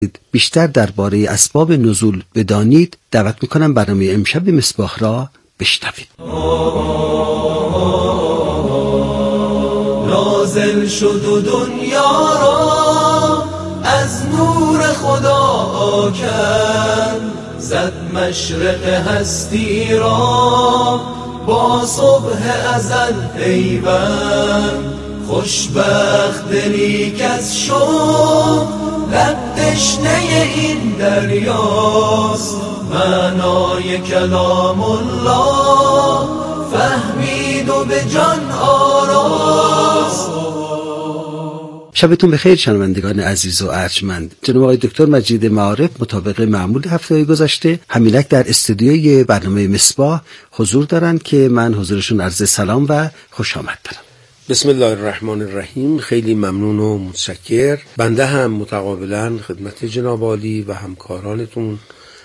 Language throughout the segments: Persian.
بیشتر درباره اسباب نزول بدانید، دعوت میکنم برنامه امشب مصباح را بشنوید. نازل شد و دنیا را از نور خدا کرد، زد مشرق هستی را با صبح ازل پیوند. خوشبخت دلی کز شد لب تشنه این دریاست، معنای کلام الله فهمید و به جان آراست. شبتون بخیر شنوندگان عزیز و ارجمند. جناب آقای دکتر مجید معارف مطابق معمول هفته گذشته همینک در استودیوی برنامه مصباح حضور دارند که من حضورشون عرض سلام و خوش آمد دارم. بسم الله الرحمن الرحیم. خیلی ممنون و متشکر. بنده هم متقابلا خدمت جناب عالی و همکارانتون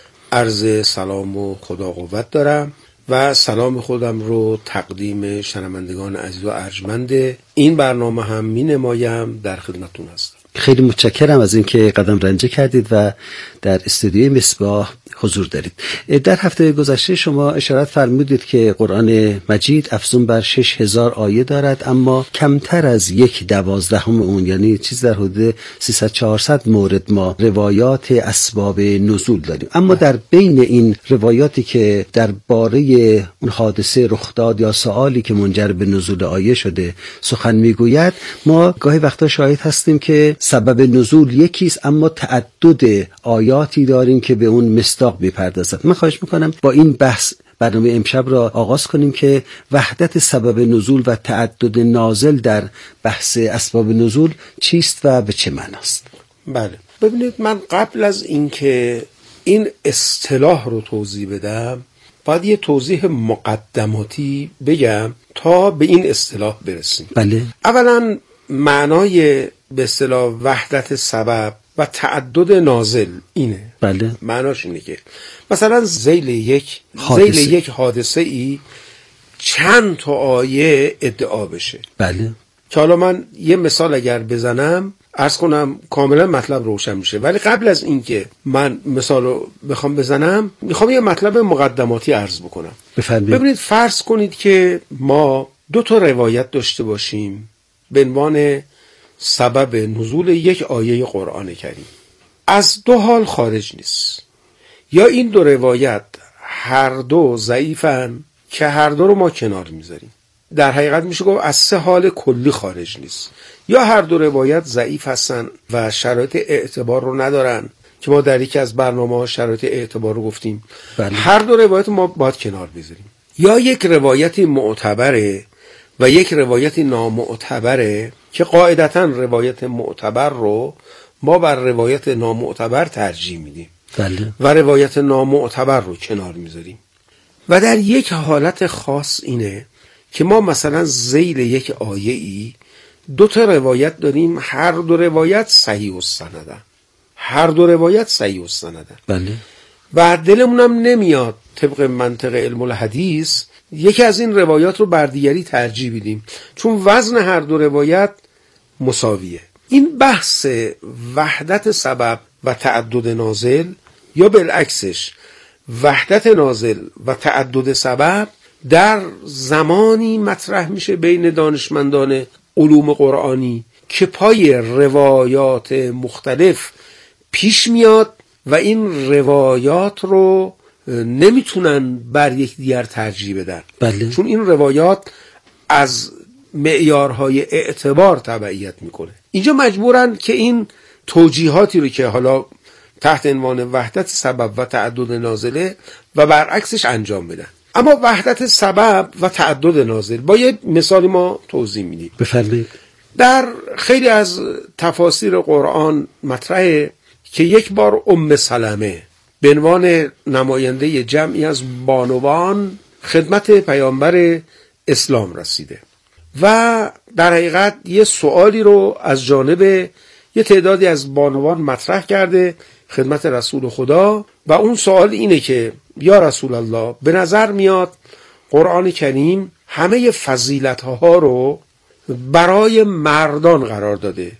عرض سلام و خدا قوت دارم و سلام خودم رو تقدیم شنوندگان عزیز و ارجمند این برنامه هم می نمایم، در خدمتون هستم. خیلی متشکرم از اینکه قدم رنجه کردید و در استودیوی مصباح حضور دارید. در هفته گذشته شما اشارت فرمودید که قرآن مجید افزون بر 6000 آیه دارد، اما کمتر از 1/12 اون، یعنی چیز در حدود 300-400 مورد ما روایات اسباب نزول داریم. اما در بین این روایاتی که درباره اون حادثه رخ داد یا سوالی که منجر به نزول آیه شده سخن میگوید، ما گاهی وقتا شاهد هستیم که سبب نزول یکیست اما تعدد آیاتی داریم که به اون مصداق بپردازد. من خواهش میکنم با این بحث برنامه امشب را آغاز کنیم که وحدت سبب نزول و تعدد نازل در بحث اسباب نزول چیست و به چه معناست. بله، ببینید، من قبل از اینکه این اصطلاح رو توضیح بدم باید یه توضیح مقدماتی بگم تا به این اصطلاح برسیم. بله. اولا معنای به اصطلاح وحدت سبب و تعدد نازل اینه. بله. معناش اینه که مثلا ذیل یک حادثه ای چند تا آیه ادعا بشه. بله. که حالا من یه مثال اگر بزنم عرض کنم کاملا مطلب روشن میشه، ولی قبل از اینکه من مثال رو بخوام بزنم میخوام یه مطلب مقدماتی عرض بکنم. ببینید، فرض کنید که ما 2 تا روایت داشته باشیم به عنوان سبب نزول یک آیه قرآن کریم. از 2 حال خارج نیست، یا این 2 روایت هر دو ضعیفن که هر دو رو ما کنار میذاریم. در حقیقت میشه گفت از 3 حال کلی خارج نیست، یا هر 2 روایت ضعیف هستن و شرایط اعتبار رو ندارن که ما در یکی از برنامه‌ها شرایط اعتبار رو گفتیم. بله. هر 2 روایت ما باید کنار بذاریم، یا یک روایتی معتبره و یک روایتی نامعتبره که قاعدتاً روایت معتبر رو ما بر روایت نامعتبر ترجیح میدیم. بله. و روایت نامعتبر رو کنار میذاریم. و در یک حالت خاص اینه که ما مثلا ذیل یک آیه ای 2 تا روایت داریم، هر 2 روایت صحیح السندن. بله. و دلمونم نمیاد طبق منطق علم الحدیث یکی از این روایات رو بر دیگری ترجیح بدیم، چون وزن هر 2 روایت مساویه. این بحث وحدت سبب و تعدد نازل، یا بالعکسش وحدت نازل و تعدد سبب، در زمانی مطرح میشه بین دانشمندان علوم قرآنی که پای روایات مختلف پیش میاد و این روایات رو نمیتونن بر یک دیگر ترجیح بدن. بله. چون این روایات از معیارهای اعتبار تبعیت میکنه. اینجا مجبورن که این توجیهاتی رو که حالا تحت عنوان وحدت سبب و تعدد نازله و برعکسش انجام بدن. اما وحدت سبب و تعدد نازل با یه مثالی ما توضیح میدیم. بفرمایید. در خیلی از تفاسیر قرآن مطرحه که یک بار ام سلمه به عنوان نماینده جمعی از بانوان خدمت پیامبر اسلام رسیده و در حقیقت یه سوالی رو از جانب یه تعدادی از بانوان مطرح کرده خدمت رسول خدا، و اون سوال اینه که یا رسول الله، به نظر میاد قرآن کریم همه فضیلت‌ها رو برای مردان قرار داده،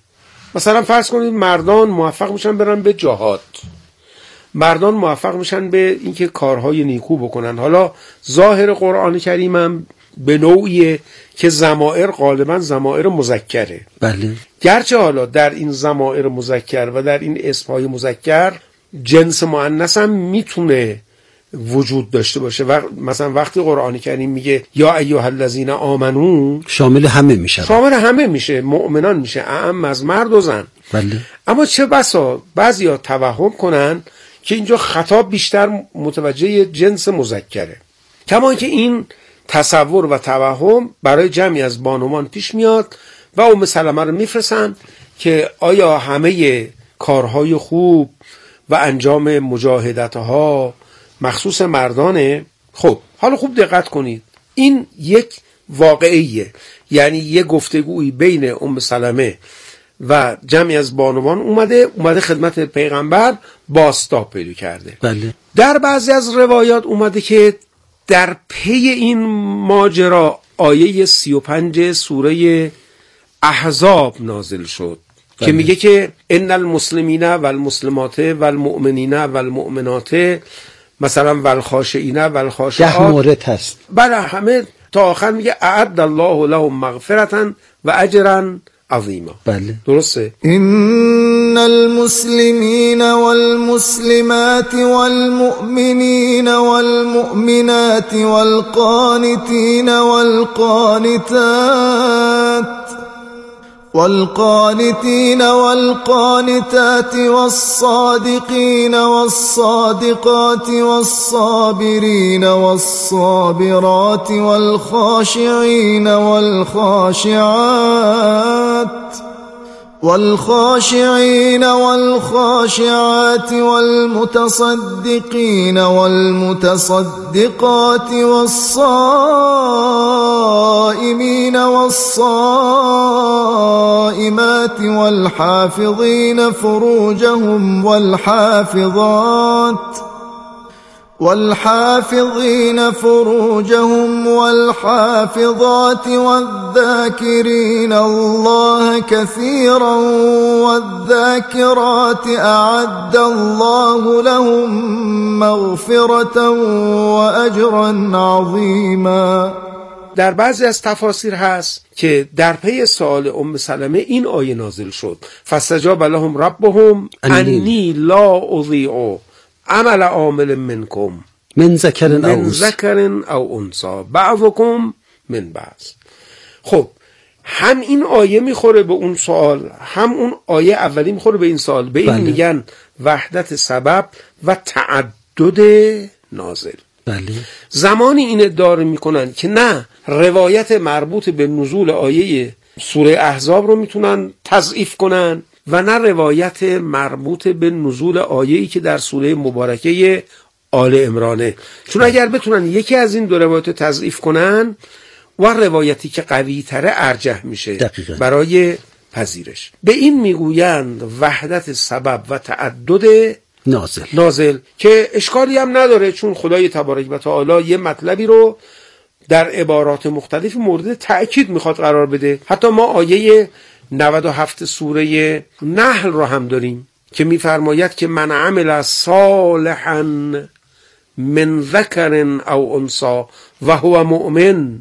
مثلا فرض کنید مردان موفق میشن برن به جهاد، مردان موفق میشن به اینکه کارهای نیکو بکنن. حالا ظاهر قرآن کریم هم به نوعیه که ضمائر غالبا ضمائر مذکره. بله. گرچه حالا در این ضمائر مذکر و در این اسمهای مذکر جنس مؤنث هم میتونه وجود داشته باشه. و مثلا وقتی قرآن کریم میگه یا ایها الذین آمنو، شامل همه میشه، شامل همه میشه، مؤمنان میشه، اعم از مرد و زن. بله. اما چه بسا بعضیا توهم کنن که اینجا خطاب بیشتر متوجه جنس مذکره، کما که این تصور و توهم برای جمعی از بانوان پیش میاد و ام سلمه رو میفرستن که آیا همه کارهای خوب و انجام مجاهدتها مخصوص مردانه؟ خب حالا خوب دقت کنید، این یک واقعیه، یعنی یک گفتگویی بین ام سلمه و جمعی از بانوان اومده خدمت پیغمبر بازتاب پیدا کرده. بله. در بعضی از روایات اومده که در پی این ماجرا آیه 35 سوره احزاب نازل شد. بله. که میگه که ان المسلمین والمسلمات والمؤمنین والمؤمنات مثلا والخاشعین والخاشعات، 10 مورد هست. بله همه تا آخر میگه اعد الله لهم مغفرة و اجرا عظیما. بله. درسته. ان المسلمین والمسلمات والمؤمنین والمؤمنات والقانتین والقانتات والصادقين والصادقات والصابرين والصابرات والخاشعين والخاشعات والمتصدقين والمتصدقات والصائمين والصائمات والحافظين فروجهم والحافظات والذاكرين الله كثيرا والذاكرات أعد الله لهم مغفرة وأجرا عظيما. در بعضی از تفاسیر هست که در پی سؤال ام سلمه این آیه نازل شد فاستجاب لهم ربهم انی لا اضیع عمل عامل منکم من ذکر او انثی بعضکم من بعض. خب هم این آیه میخوره به اون سوال، هم اون آیه اولی میخوره به این سوال. به این میگن وحدت سبب و تعدد نازل. بله. زمانی این ادعا میکنن که نه، روایت مربوط به نزول آیه سوره احزاب رو میتونن تضعیف کنن و نه روایت مربوط به نزول آیه‌ای که در سوره مبارکه آل عمرانه، چون اگر بتونن یکی از این دو روایت تضعیف کنن و روایتی که قوی تره ارجح میشه دقیقا برای پذیرش. به این میگویند وحدت سبب و تعدد نازل که اشکالی هم نداره، چون خدای تبارک و تعالی یه مطلبی رو در عبارات مختلف مورد تأکید میخواد قرار بده. حتی ما آیه 97 سوره نحل رو هم داریم که میفرماید که من عمل صالحا من ذکر او انثی و هو مؤمن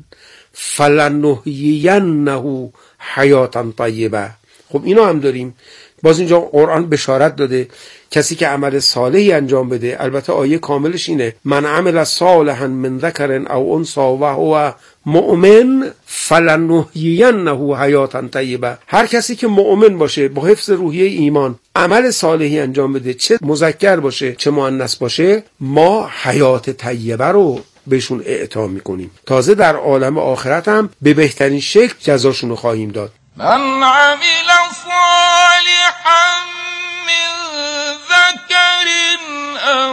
فلنحیینه حیاتا طیبه. خب اینو هم داریم. باز اینجا قرآن بشارت داده کسی که عمل صالحی انجام بده، البته آیه کاملش اینه من عمل صالحا من ذکر او انثی و هو مؤمن فلنحیینه حیاتا طیبه. هر کسی که مؤمن باشه با حفظ روحیه ایمان عمل صالحی انجام بده، چه مذکر باشه چه مؤنث باشه، ما حیات طیبه رو بهشون اعطا میکنیم. تازه در عالم آخرت هم به بهترین شکل جزاشون رو خواهیم داد. من عمل صالحا من ذکر او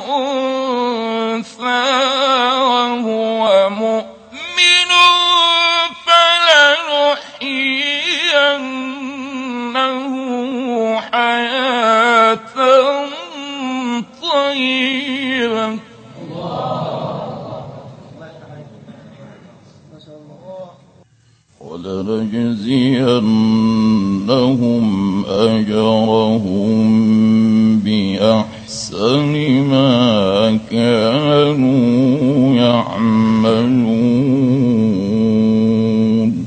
انثى وهو مؤمن فلنحيينه حياة طيبة. ولنجزينهم بأحسن ما كانوا يعملون.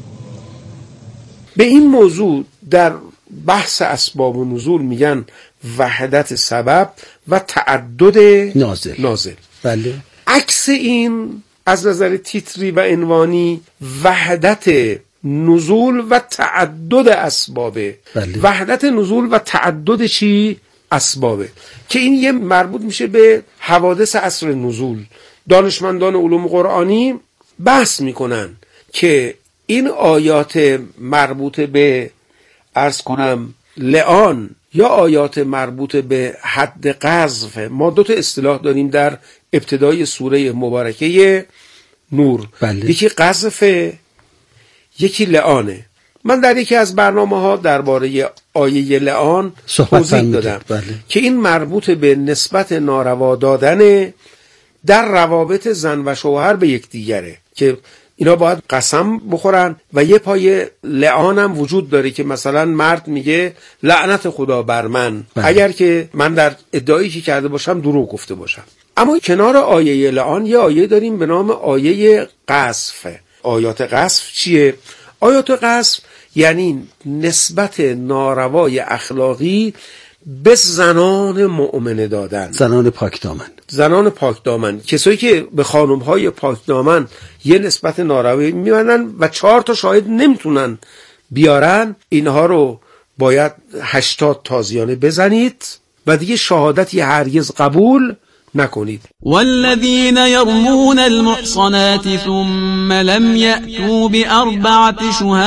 به این موضوع در بحث اسباب و نزول میگن وحدت سبب و تعدد نازل. بله. عکس این از نظر تیتری و عنوانی وحدت نزول و تعدد اسبابه. بله. وحدت نزول و تعدد چی؟ اسبابه، که این یه مربوط میشه به حوادث عصر نزول. دانشمندان علوم قرآنی بحث میکنن که این آیات مربوط به عرض کنم لعان یا آیات مربوط به حد قذف، ما دو تا اصطلاح داریم در ابتدای سوره مبارکه نور. بله. یکی قذف، یکی لعانه. من در یکی از برنامه‌ها درباره آیه لعان توضیح دادم. بله. که این مربوط به نسبت ناروا دادن در روابط زن و شوهر به یکدیگره، که اینا باید قسم بخورن و یه پای لعان هم وجود داره که مثلا مرد میگه لعنت خدا بر من، بله. اگر که من در ادعایی که کرده باشم دروغ گفته باشم. اما کنار آیه لعان یه آیه داریم به نام آیه قذف. آیات قذف چیه؟ آیات قذف یعنی نسبت ناروای اخلاقی به زنان مؤمنه دادن، زنان پاک دامن، کسایی که به خانم‌های پاک دامن یه نسبت ناروایی می‌بندن و 4 تا شاهد نمیتونن بیارن، اینها رو باید 80 تازیانه بزنید و دیگه شهادتی هرگز قبول نکنید. والذین یرمون المحصنات ثم لم یأتوا بأربعة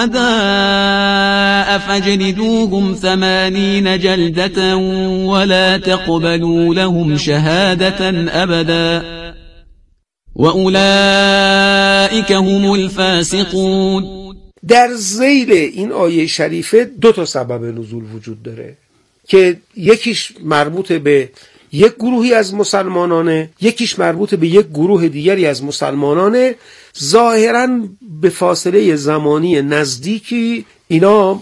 شهداء فاجلدوهم 80 جلدة ولا تقبلوا لهم شهادة أبدا وأولئك هم الفاسقون. در ذیل این آیه شریفه 2 تا سبب نزول وجود داره که یکیش مربوط به یک گروهی از مسلمانانه، یکیش مربوط به یک گروه دیگری از مسلمانانه. ظاهراً به فاصله زمانی نزدیکی اینا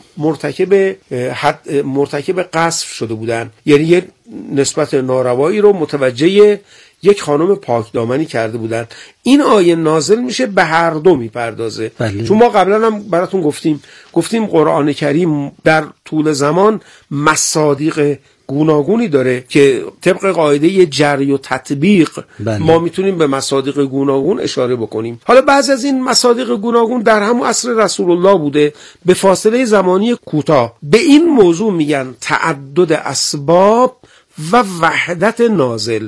مرتکب قذف شده بودن، یعنی یک نسبت ناروایی رو متوجه یک خانم پاکدامنی کرده بودن. این آیه نازل میشه به هر دو میپردازه. بله. چون ما قبلا هم براتون گفتیم قرآن کریم در طول زمان مصادیق گوناگونی داره که طبق قاعده جری و تطبیق بله. ما میتونیم به مصادیق گوناگون اشاره بکنیم. حالا بعضی از این مصادیق گوناگون در همون عصر رسول الله بوده به فاصله زمانی کوتاه. به این موضوع میگن تعدد اسباب و وحدت نازل.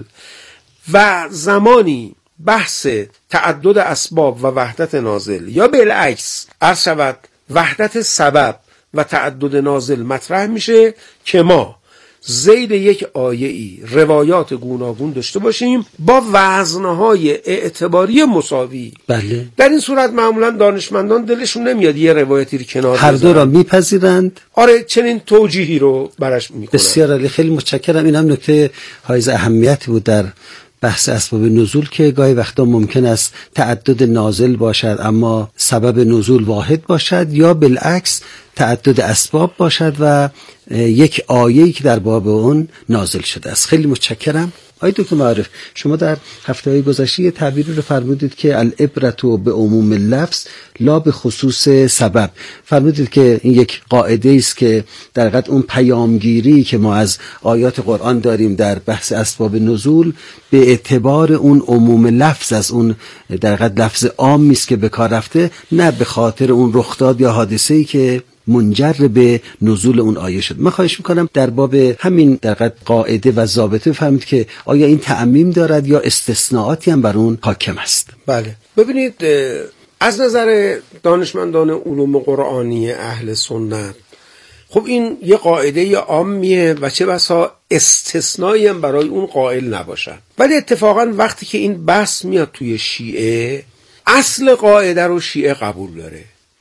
و زمانی بحث تعدد اسباب و وحدت نازل یا بالعکس عرض شود وحدت سبب و تعدد نازل مطرح میشه که ما ذیل یک آیه‌ای روایات گوناگون داشته باشیم با وزنهای اعتباری مساوی. بله. در این صورت معمولا دانشمندان دلشون نمیاد یه روایتی رو کنار هر دو را میپذیرند. آره، چنین توجیهی رو برش میکنن. بسیار عالی، خیلی متشکرم. این هم نکته حائز اهمیتی بود در بحث اسباب نزول که گاهی وقتا ممکن است تعدد نازل باشد اما سبب نزول واحد باشد، یا بالعکس تعدد اسباب باشد و یک آیه‌ای که در باب اون نازل شده است. خیلی متشکرم. آقای دکتر معارف، شما در هفته‌های گذشته یه تعبیری رو فرمودید که العبرة به عموم اللفظ لا به خصوص سبب. فرمودید که این یک قاعده است که در حقیقت اون پیامگیری که ما از آیات قرآن داریم در بحث اسباب نزول به اعتبار اون عموم لفظ از اون در حقیقت لفظ عامی است که به کار رفته، نه به خاطر اون رخداد یا حادثه‌ای که منجر به نزول اون آیه شد. من خواهش میکنم در باب همین در حقیقت قاعده و ضابطه فهمید که آیا این تعمیم دارد یا استثناءاتی هم بر اون حاکم است. بله، ببینید از نظر دانشمندان علوم قرآنی اهل سنت خب این یه قاعده عامیه و چه بسا استثنایی هم برای اون قائل نباشن. ولی اتفاقا وقتی که این بحث میاد توی شیعه، اصل قاعده رو شیعه قبول داره،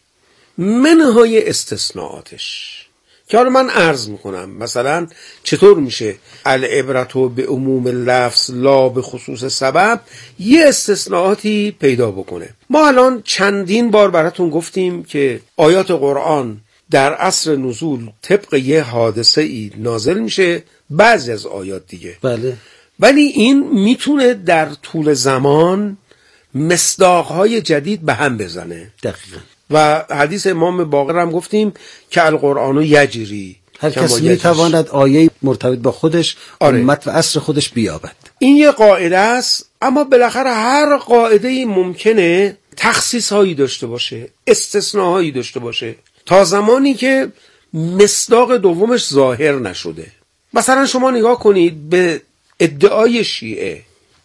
منهای استثناءاتش که حالا من عرض میکنم. مثلا چطور میشه العبرة به عموم لفظ لا به خصوص سبب یه استثناءاتی پیدا بکنه. ما الان چندین بار براتون گفتیم که آیات قرآن در عصر نزول طبق یه حادثه ای نازل میشه بعضی از آیات دیگه. بله. ولی این میتونه در طول زمان مصداقهای جدید به هم بزنه. دقیقاً. و حدیث امام باقر هم گفتیم که القرآن یجری، هر کسی میتواند آیه مرتبط با خودش امت و عصر خودش بیابد. این یه قاعده است، اما بالاخره هر قاعده‌ای ممکنه تخصیص هایی داشته باشه، استثناهایی داشته باشه تا زمانی که مصداق دومش ظاهر نشده. مثلا شما نگاه کنید به ادعای شیعه،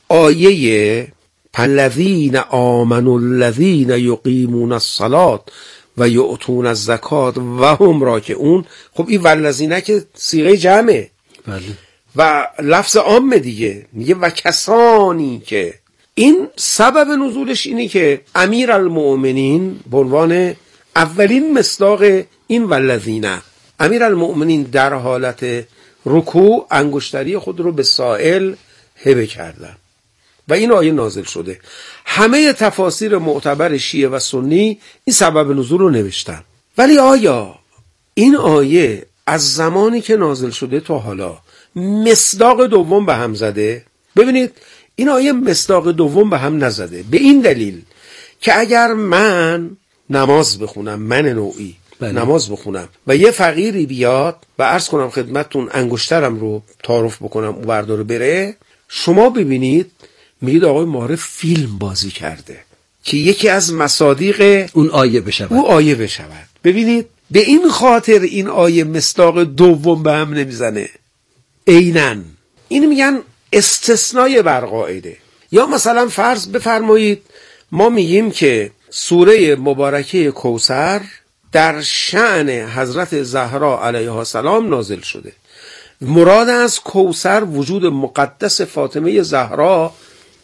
آیه الذین آمنوا الذین یقیمون الصلاة و یؤتون الزکات و هم راکعون. خب این والذینه که صیغه جمعه. بله. و لفظ عام دیگه، میگه و کسانی که. این سبب نزولش اینه که امیر المؤمنین به عنوان اولین مصداق این والذینه، امیر المؤمنین در حالت رکوع انگشتری خود رو به سائل هبه کردن و این آیه نازل شده. همه تفاسیر معتبر شیعه و سنی این سبب نزول رو نوشتن. ولی آیا این آیه از زمانی که نازل شده تا حالا مصداق دوم به هم زده؟ ببینید این آیه مصداق دوم به هم نزده، به این دلیل که اگر من نماز بخونم، من نوعی نماز بخونم و یه فقیری بیاد و عرض کنم خدمتتون انگشترم رو تعارف بکنم او برداره بره، شما ببینید میگید آقای معارف فیلم بازی کرده که یکی از مصادیق اون آیه بشود، او آیه بشود. ببینید به این خاطر این آیه مصداق دوم به هم نمیزنه. عیناً این میگن استثنای بر قاعده. یا مثلا فرض بفرمایید ما میگیم که سوره مبارکه کوثر در شأن حضرت زهرا علیها السلام نازل شده. مراد از کوثر وجود مقدس فاطمه زهرا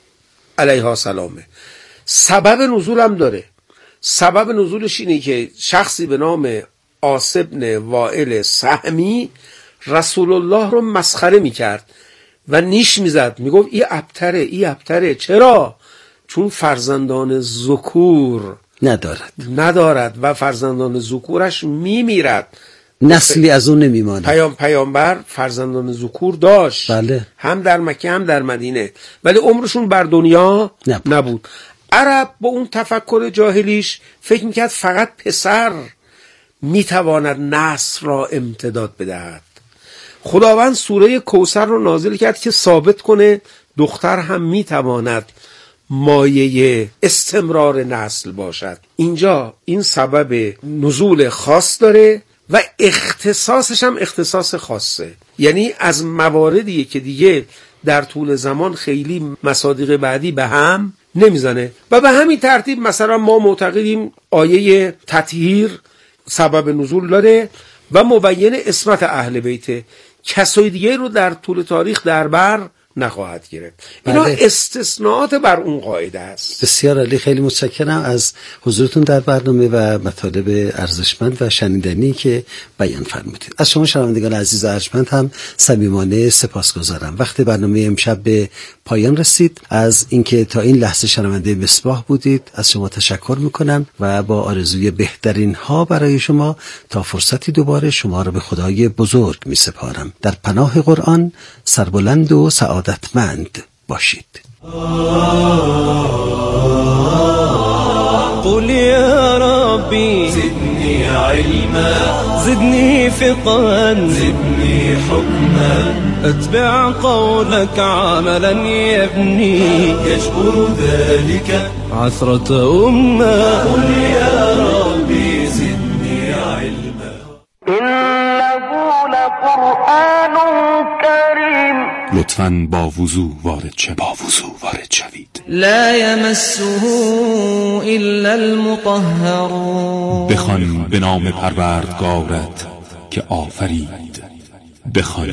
علیها السلامه. سبب نزول هم داره. سبب نزولش اینه که شخصی به نام عاص بن وائل سهمی رسول الله رو مسخره میکرد و نیش میزد، میگفت ای ابتره، ای ابتره. چرا؟ چون فرزندان ذکور ندارد و فرزندان ذکورش میمیرد، نسلی از اون نمیماند. پیامبر فرزندان ذکور داشت. بله. هم در مکه هم در مدینه، ولی عمرشون بر دنیا نبود. عرب با اون تفکر جاهلیش فکر میکرد فقط پسر میتواند نسل را امتداد بدهد. خداوند سوره کوثر رو نازل کرد که ثابت کنه دختر هم میتواند مایه استمرار نسل باشد. اینجا این سبب نزول خاص داره و اختصاصش هم اختصاص خاصه، یعنی از مواردیه که دیگه در طول زمان خیلی مصادیق بعدی به هم نمیزنه. و به همین ترتیب مثلا ما معتقدیم آیه تطهیر سبب نزول داره و مبین اسمت اهل بیت، کسای دیگه رو در طول تاریخ در بر نخواهد گرفت. اینا استثناءات بر اون قاعده است. بسیار عالی، خیلی متشکرم از حضورتون در برنامه و مطالب ارزشمند و شنیدنی که بیان فرمودید. از شما شنوندگان عزیز و ارجمند هم صمیمانه سپاسگزارم. وقت برنامه امشب به پایان رسید. از اینکه تا این لحظه شنونده مصباح بودید از شما تشکر میکنم و با آرزوی بهترین ها برای شما تا فرصتی دوباره شما را به خدای بزرگ میسپارم. در پناه قرآن سربلند و سعادتمند باشید. قل يا ربي زدني علما زدني فقها زدني حكما اتبع قولك عملا يبني يجبر ذلك عثرة أمة. قل يا ربي زدني علما إنه لقرآن كريم. لطفاً با وضو وارد شوید. لا يمسه إلا المطهرون. بخوان به نام پروردگارت که آفرید. بخوان.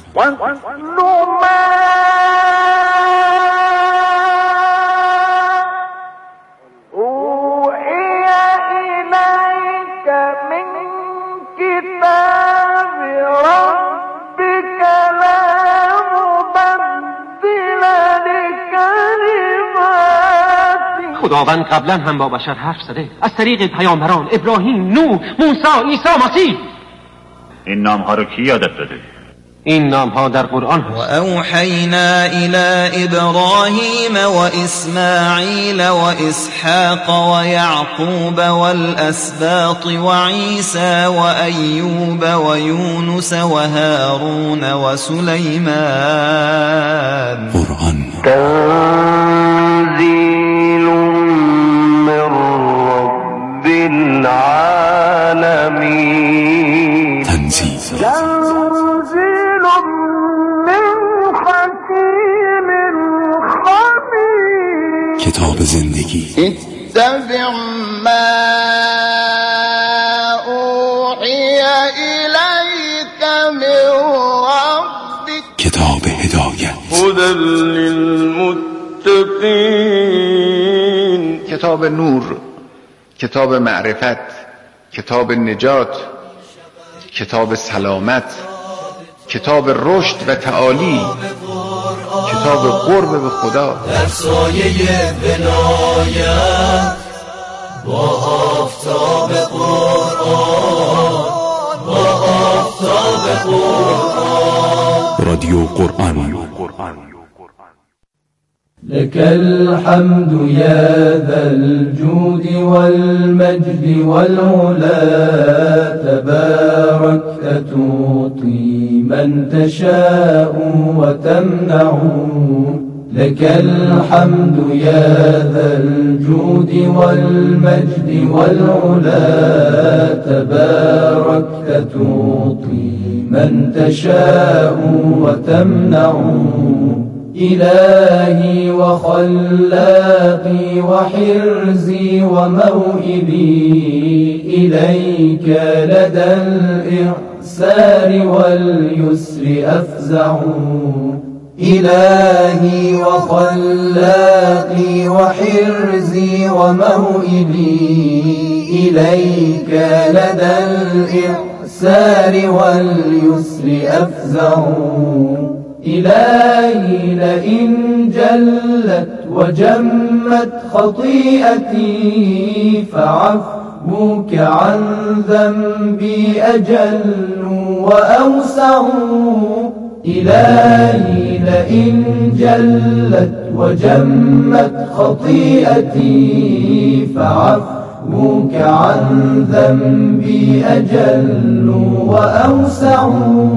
خداوند قبلا هم با بشر حرف زده از طریق پیامبران ابراهیم، نوح، موسی، عیسی، مسیح. این نامها رو کی یادت داده؟ این نام ها در قرآن هست. وأوحينا إلى إبراهيم وإسماعيل وإسحاق ويعقوب والأسباط وعيسى وأيوب ويونس وهارون وسليمان. قرآن تنزيل من رب العالمين. تنزیل کتاب زندگی. اتبع ما اوحی الیک من ربک. کتاب هدایت. هدی للمتقین. کتاب نور، کتاب معرفت، کتاب نجات، کتاب سلامت، کتاب رشد و تعالی، کتاب قرب به خدا. در سایه ولایت با آفتاب قرآن، با آفتاب قرآن. رادیو قرآن. لك الحمد يا ذا الجود والمجد والعلا، تباركت تعطي من تشاء وتمنع. لك الحمد يا ذا الجود والمجد والعلا، تباركت تعطي من تشاء وتمنع. إلهي وخلاقي وحرزي وموئلي، إليك لدى الإعسار واليسر أفزع. إلهي وخلاقي وحرزي وموئلي، إليك لدى الإعسار واليسر أفزع. إلهي لئن جلت وجمت خطيئتي، فعفوك عن ذنبي أجل وأوسع. إلهي لئن جلت وجمت خطيئتي، فعفوك عن ذنبي أجل وأوسع.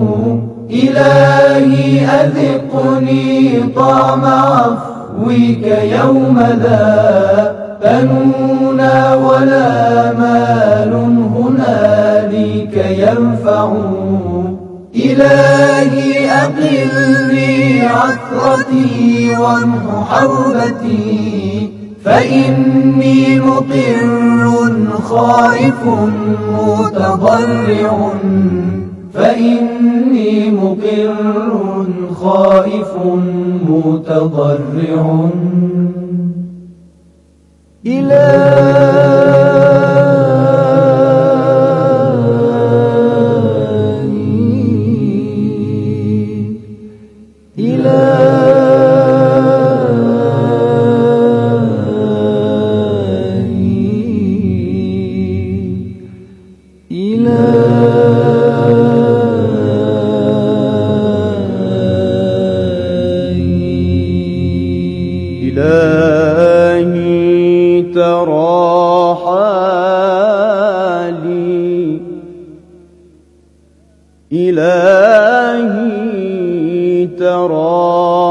إلهي أذقني طعم عفوك يوم لا بنون ولا مال هنالك ينفع. إلهي أقلني عثرتي وامح حربتي، فإني مقر خائف متضرع. فإني مقر خائف متضرع. إلهي ترى حالي، إلهي ترى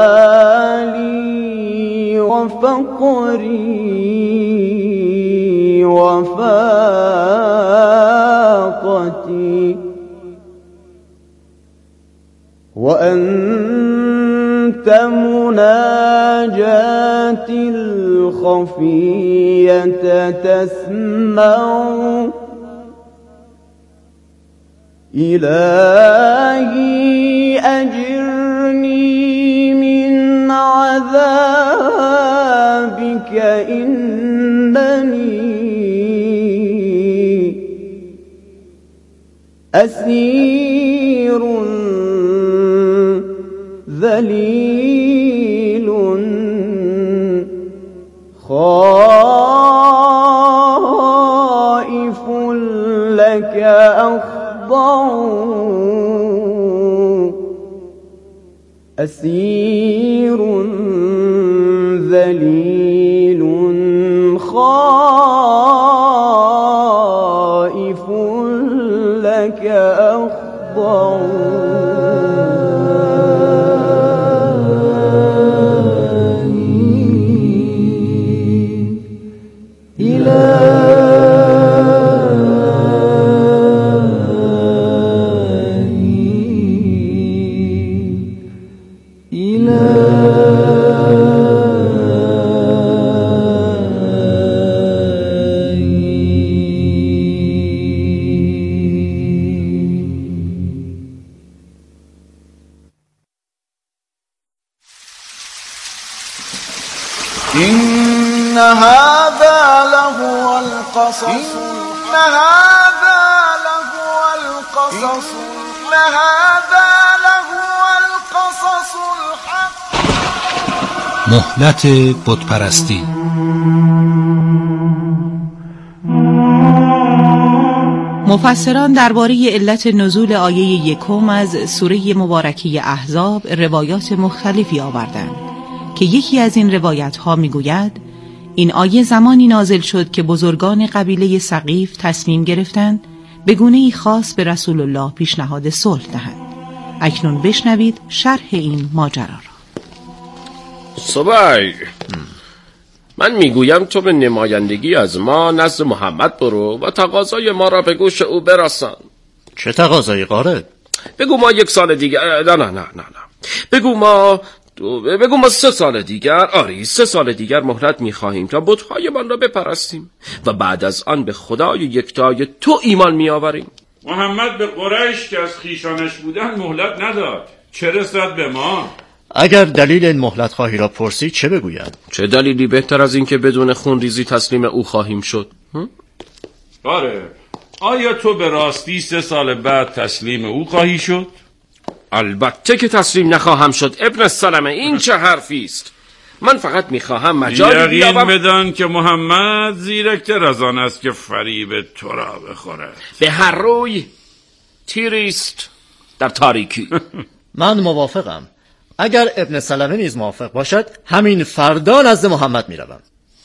حالي وفقري وفاقتي، وأنت مناجاتي الخفية تسمع. إلهي أجرني من عذابك، إنني أسير ذليل خائف لك أخضع. أسير ذليل خائف لك أخضع إن هذا لهو القصص إن هذا لهو القصص إن هذا لهو القصص الحق. مهلت بتپرستی. مفسران درباره علت نزول آیه 1 از سوره مبارکه احزاب روایات مختلفی آوردند که یکی از این روایت ها می گوید این آیه زمانی نازل شد که بزرگان قبیله ثقیف تصمیم گرفتند به گونه‌ای خاص به رسول الله پیشنهاد صلح دهند. اکنون بشنوید شرح این ماجرا را. صبای من میگویم تو به نمایندگی از ما نزد محمد برو و تقاضای ما را به گوش او برسان. چه تقاضایی قاره؟ بگو ما 1 سال دیگر نه بگو ما 3 سال دیگر 3 سال دیگر مهلت میخواهیم تا بت‌هایمان را بپرستیم و بعد از آن به خدای یکتای تو ایمان میآوریم. محمد به قریش که از خیشانش بودن مهلت نداد، چه رسد به ما؟ اگر دلیل این مهلت خواهی را پرسی چه بگویم؟ چه دلیلی بهتر از این که بدون خونریزی تسلیم او خواهیم شد؟ آره، آیا تو به راستی 3 سال بعد تسلیم او خواهی شد؟ البته که تسلیم نخواهم شد ابن سلمه. این چه حرفی است؟ من فقط میخواهم مجالی بیابم. یقین بدان که محمد زیرکتر از آن است که فریب تو را بخورد. به هر روی تیریست در تاریکی. من موافقم. اگر ابن سلمه نیز موافق باشد همین فردا نزد محمد میروم.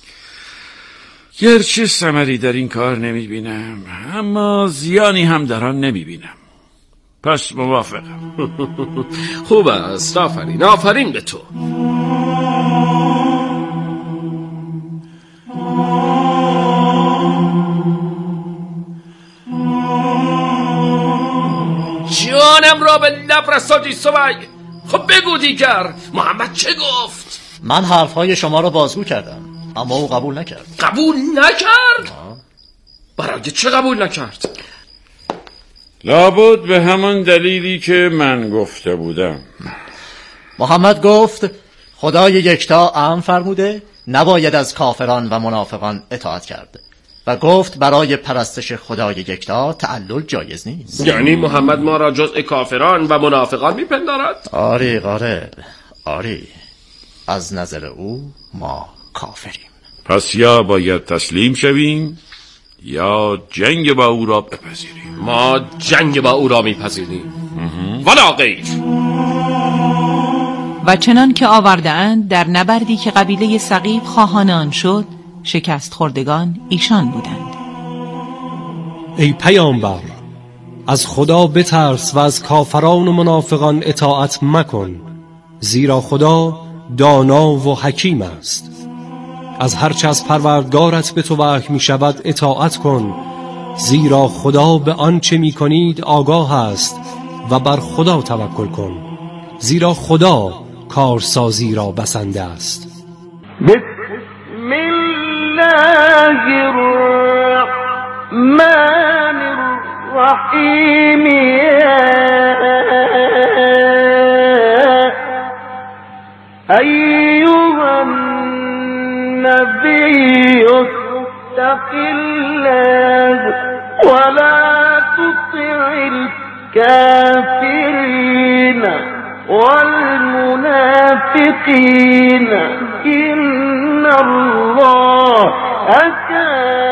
گرچه ثمری در این کار نمیبینم اما زیانی هم در آن نمیبینم. پس موافقم. خوب است. آفرین به تو. جانم را به لب رساندی سوی. خب بگو دیگر محمد چه گفت؟ من حرفهای شما را بازگو کردم اما او قبول نکرد. قبول نکرد؟ برای چه قبول نکرد؟ لابد به همان دلیلی که من گفته بودم. محمد گفت خدای یکتا امر فرموده نباید از کافران و منافقان اطاعت کرد و گفت برای پرستش خدای یکتا تعلل جایز نیست. یعنی محمد ما را جزء کافران و منافقان میپندارد؟ آری قاره، آری. از نظر او ما کافریم. پس یا باید تسلیم شویم یا جنگ با او را بپذیریم. ما جنگ با او را میپذیریم ولا غیر. و چنان که آورده اند در نبردی که قبیله ثقیف خواهان آن شد شکست خوردگان ایشان بودند. ای پیامبر از خدا بترس و از کافران و منافقان اطاعت مکن، زیرا خدا دانا و حکیم است. از هرچه از پروردگارت به تو وحی می شود اطاعت کن، زیرا خدا به آنچه می کنید آگاه است و بر خدا توکل کن، زیرا خدا کارسازی را بسنده است. بسم الله الرحمن الرحیم. أيها النبي اتق الله ولا تطع الكافرين والمنافقين إن الله كان